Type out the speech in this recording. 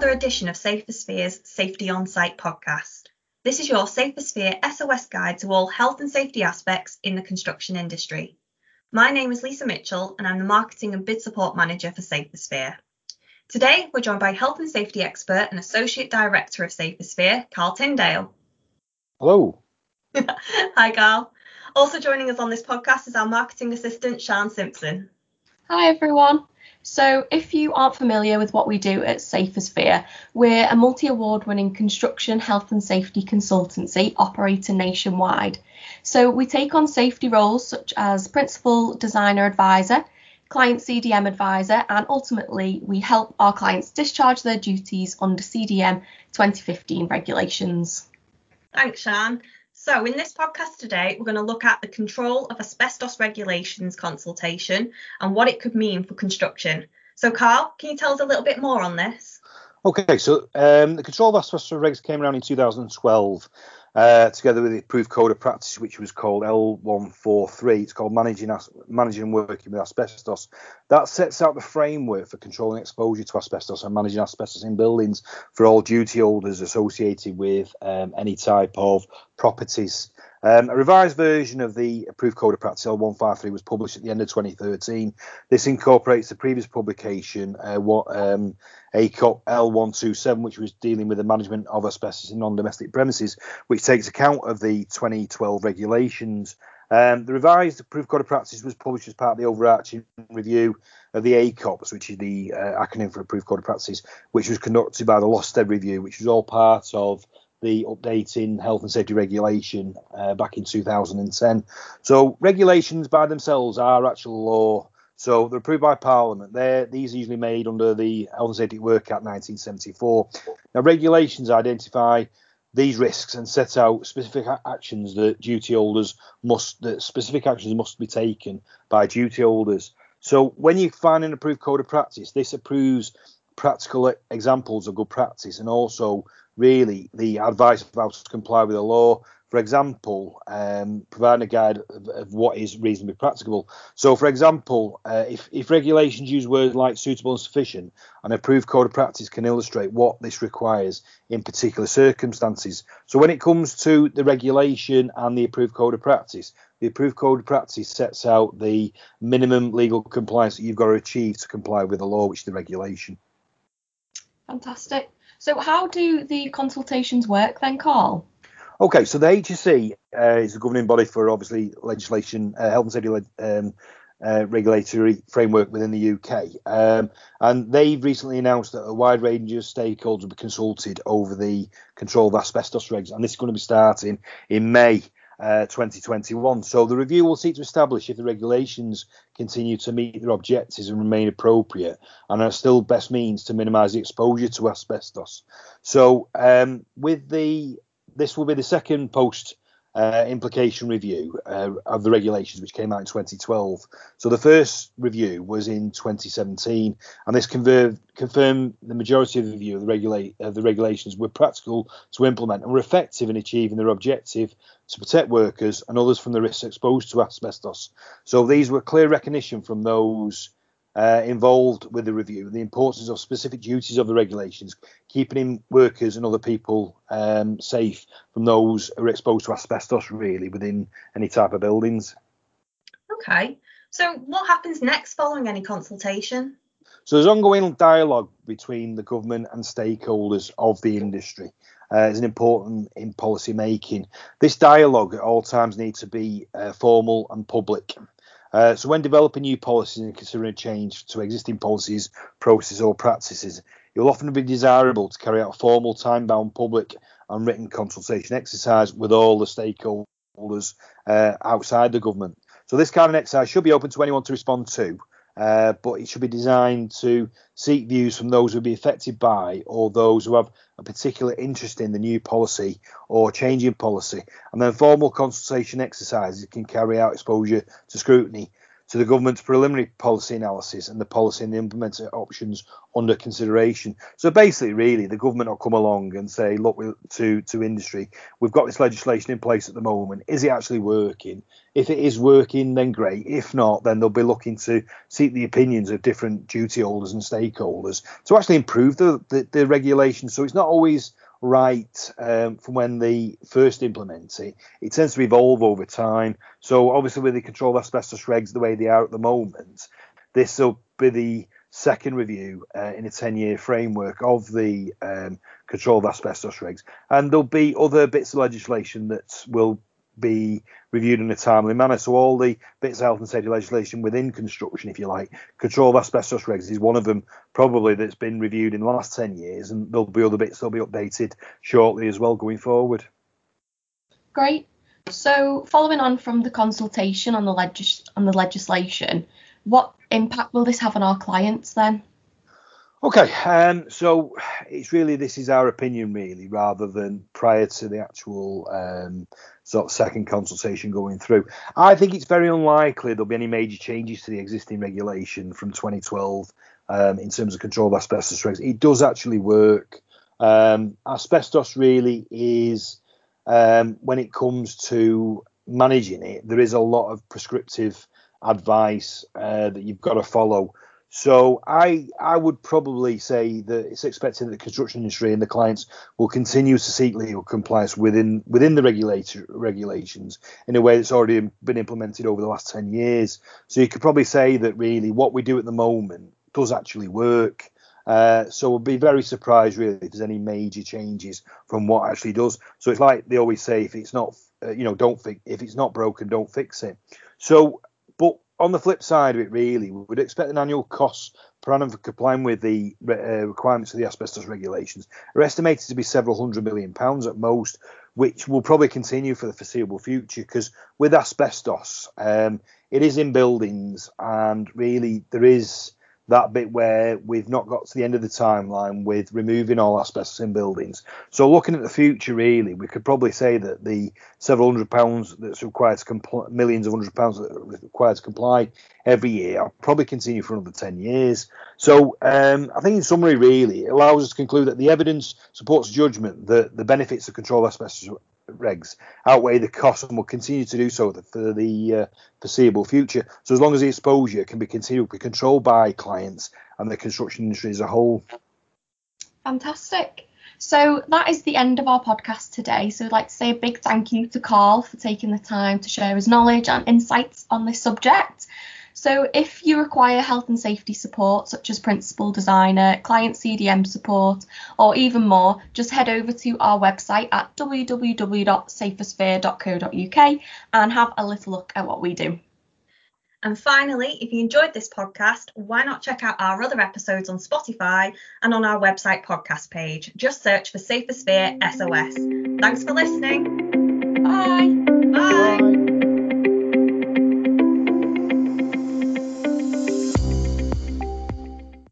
another edition of Safersphere's Safety On Site podcast. This is your Safersphere SOS guide to all health and safety aspects in the construction industry. My name is Lisa Mitchell and I'm the Marketing and Bid Support Manager for Safersphere. Today, we're joined by Health and Safety Expert and Associate Director of Safersphere, Carl Tyndale. Hello. Hi, Carl. Also joining us on this podcast is our Marketing Assistant, Sian Simpson. Hi, everyone. So if you aren't familiar with what we do at Safersphere, we're a multi-award winning construction health and safety consultancy operating nationwide. So we take on safety roles such as principal designer advisor, client CDM advisor, and ultimately we help our clients discharge their duties under CDM 2015 regulations. Thanks, Sian. So in this podcast today, we're going to look at the control of asbestos regulations consultation and what it could mean for construction. So Carl, can you tell us a little bit more on this? Okay, so the control of asbestos regs came around in 2012, together with the approved code of practice, which was called L143. It's called Managing and Working with Asbestos. That sets out the framework for controlling exposure to asbestos and managing asbestos in buildings for all duty holders associated with any type of properties. A revised version of the approved code of practice L153 was published at the end of 2013. This incorporates the previous publication, ACOP L127, which was dealing with the management of asbestos in non-domestic premises, which takes account of the 2012 regulations. The revised approved code of practice was published as part of the overarching review of the ACOPs, which is the acronym for approved code of practice, which was conducted by the Losted Review, which was all part of the updating health and safety regulation back in 2010. So regulations by themselves are actual law. So they're approved by Parliament. These are usually made under the Health and Safety at Work Act 1974. Now, regulations identify these risks and set out specific actions that specific actions must be taken by duty holders. So when you find an approved code of practice, this approves practical examples of good practice and also really the advice of how to comply with the law. For example, providing a guide of what is reasonably practicable. So, for example, if regulations use words like suitable and sufficient, an approved code of practice can illustrate what this requires in particular circumstances. So when it comes to the regulation and the approved code of practice, the approved code of practice sets out the minimum legal compliance that you've got to achieve to comply with the law, which is the regulation. Fantastic. So how do the consultations work then, Carl? Okay, so the HSE is the governing body for obviously legislation, health and safety regulatory framework within the UK. And they've recently announced that a wide range of stakeholders will be consulted over the control of asbestos regs. And this is going to be starting in May 2021. So the review will seek to establish if the regulations continue to meet their objectives and remain appropriate and are still best means to minimise the exposure to asbestos. So this will be the second post implication review of the regulations, which came out in 2012. So the first review was in 2017, and this confirmed the majority of the review of the regulations were practical to implement and were effective in achieving their objective to protect workers and others from the risks exposed to asbestos. So these were clear recognition from those involved with the review, the importance of specific duties of the regulations, keeping workers and other people safe from those who are exposed to asbestos really within any type of buildings. Okay, so what happens next following any consultation? So there's ongoing dialogue between the government and stakeholders of the industry. Is an important in policy making. This dialogue at all times needs to be formal and public. So when developing new policies and considering a change to existing policies, processes or practices, it will often be desirable to carry out a formal time-bound public and written consultation exercise with all the stakeholders outside the government. So this kind of exercise should be open to anyone to respond to, but it should be designed to seek views from those who will be affected by or those who have a particular interest in the new policy or changing policy. And then formal consultation exercises can carry out exposure to scrutiny to the government's preliminary policy analysis and the policy and the implemented options under consideration. So basically, really, the government will come along and say, look, to industry, we've got this legislation in place at the moment. Is it actually working? If it is working, then great. If not, then they'll be looking to seek the opinions of different duty holders and stakeholders to actually improve the regulation. So it's not always right from when they first implement it. It tends to evolve over time. So obviously with the control of asbestos regs the way they are at the moment, this will be the second review in a 10-year framework of the control of asbestos regs. And there'll be other bits of legislation that will be reviewed in a timely manner. So all the bits of health and safety legislation within construction, if you like, control of asbestos regs is one of them probably that's been reviewed in the last 10 years, and there'll be other bits that'll be updated shortly as well going forward. Great. So following on from the consultation on the legislation, what impact will this have on our clients then? Okay, so it's really, this is our opinion really, rather than prior to the actual sort of second consultation going through. I think it's very unlikely there'll be any major changes to the existing regulation from 2012 in terms of control of asbestos regs. It does actually work. Asbestos really is, when it comes to managing it, there is a lot of prescriptive advice that you've got to follow. So I would probably say that it's expected that the construction industry and the clients will continue to seek legal compliance within the regulations in a way that's already been implemented over the last 10 years. So you could probably say that really what we do at the moment does actually work. So we'll be very surprised really if there's any major changes from what actually does. So it's like they always say, if it's not, if it's not broken, don't fix it. So, but on the flip side of it, really, we would expect an annual cost per annum for complying with the requirements of the asbestos regulations are estimated to be several £100 million at most, which will probably continue for the foreseeable future, because with asbestos, it is in buildings, and really there is that bit where we've not got to the end of the timeline with removing all asbestos in buildings. So looking at the future, really, we could probably say that the several £100 that's required to comply, millions of £100 that are required to comply every year, will probably continue for another 10 years. So I think in summary, really, it allows us to conclude that the evidence supports judgment that the benefits of control of asbestos regs outweigh the costs and will continue to do so for the foreseeable future. So as long as the exposure can be continued to be controlled by clients and the construction industry as a whole. Fantastic. So that is the end of our podcast today. So I'd like to say a big thank you to Carl for taking the time to share his knowledge and insights on this subject. So if you require health and safety support, such as principal designer, client CDM support, or even more, just head over to our website at www.safersphere.co.uk and have a little look at what we do. And finally, if you enjoyed this podcast, why not check out our other episodes on Spotify and on our website podcast page. Just search for Safer Sphere SOS. Thanks for listening. Bye. Bye.